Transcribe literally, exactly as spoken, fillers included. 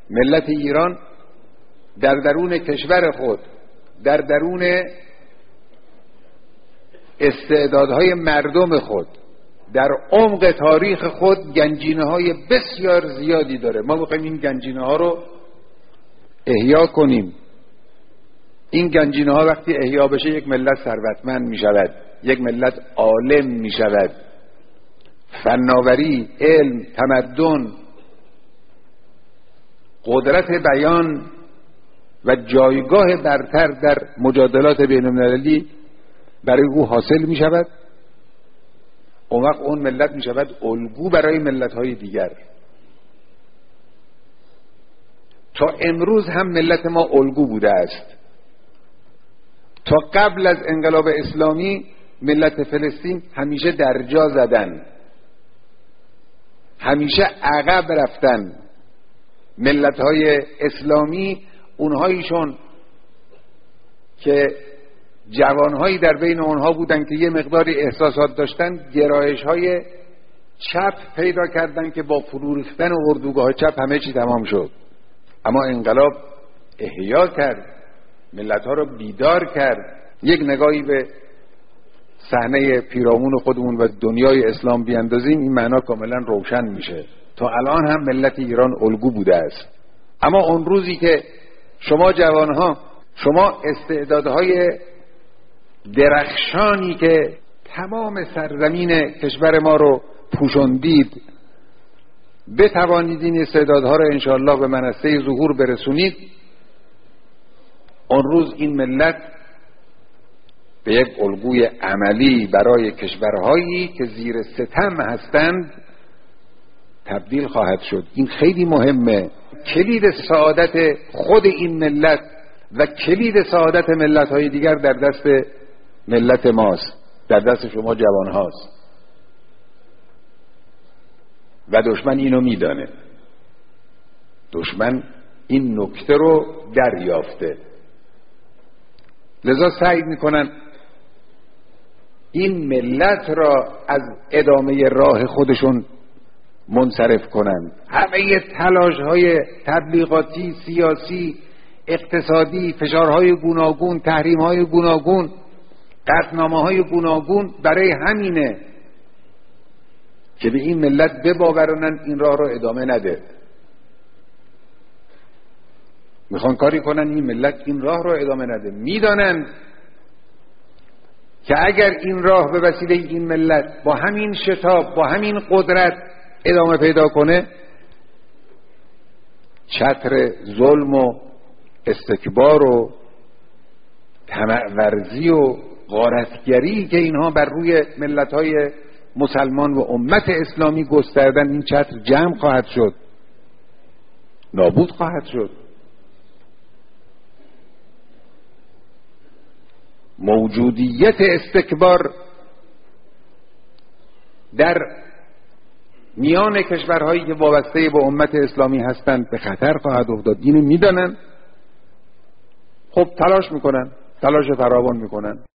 ملت ایران در درون کشور خود، در درون استعدادهای مردم خود، در عمق تاریخ خود گنجینه های بسیار زیادی داره. ما میخوایم این گنجینه ها رو احیا کنیم. این گنجینه ها وقتی احیا بشه یک ملت ثروتمند میشود، یک ملت عالم میشود. فناوری، علم، تمدن، قدرت بیان و جایگاه برتر در مجادلات بین المللی برای او حاصل می شود. اون وقت اون ملت می شود الگو برای ملت های دیگر. تا امروز هم ملت ما الگو بوده است. تا قبل از انقلاب اسلامی ملت فلسطین همیشه در جا زدن، همیشه عقب رفتن. ملت های اسلامی اونهایشون که جوانهایی در بین اونها بودن که یه مقداری احساسات داشتن، گرایش های چپ پیدا کردن که با فرو ریختن اردوگاه چپ همه چی تمام شد. اما انقلاب احیا کرد، ملت ها رو بیدار کرد. یک نگاهی به صحنه پیرامون خودمون و دنیای اسلام بیاندازیم، این معنا کاملا روشن میشه. تا الان هم ملت ایران الگو بوده است. اما اون روزی که شما جوانها، شما استعدادهای درخشانی که تمام سرزمین کشور ما رو پوشوندید، بتوانید این استعدادها رو انشاءالله به منصه ظهور برسونید، اون روز این ملت به یک الگوی عملی برای کشورهایی که زیر ستم هستند تبدیل خواهد شد. این خیلی مهمه. کلید سعادت خود این ملت و کلید سعادت ملت‌های دیگر در دست ملت ماست، در دست شما جوان هاست. و دشمن اینو میدانه. دشمن این نکته رو دریافته، لذا سعی میکنن این ملت را از ادامه راه خودشون منصرف کنند. همه تلاش های تبلیغاتی، سیاسی، اقتصادی، فشارهای گوناگون، تحریمهای گوناگون، قطعنامه های گوناگون برای همینه که به این ملت بباورونن این راه رو ادامه نده. میخوان کاری کنن این ملت این راه رو ادامه نده. میدانند که اگر این راه به وسیله این ملت با همین شتاب، با همین قدرت ادامه پیدا کنه، چتر ظلم و استکبار و طمع ورزی و غارتگری که اینها بر روی ملت‌های مسلمان و امت اسلامی گستردن، این چتر جمع خواهد شد، نابود خواهد شد. موجودیت استکبار در میان کشورهایی که وابسته به امت اسلامی هستند به خطر خواهد افتاد. اینو میدانن، خب تلاش میکنن، تلاش فراوان میکنن.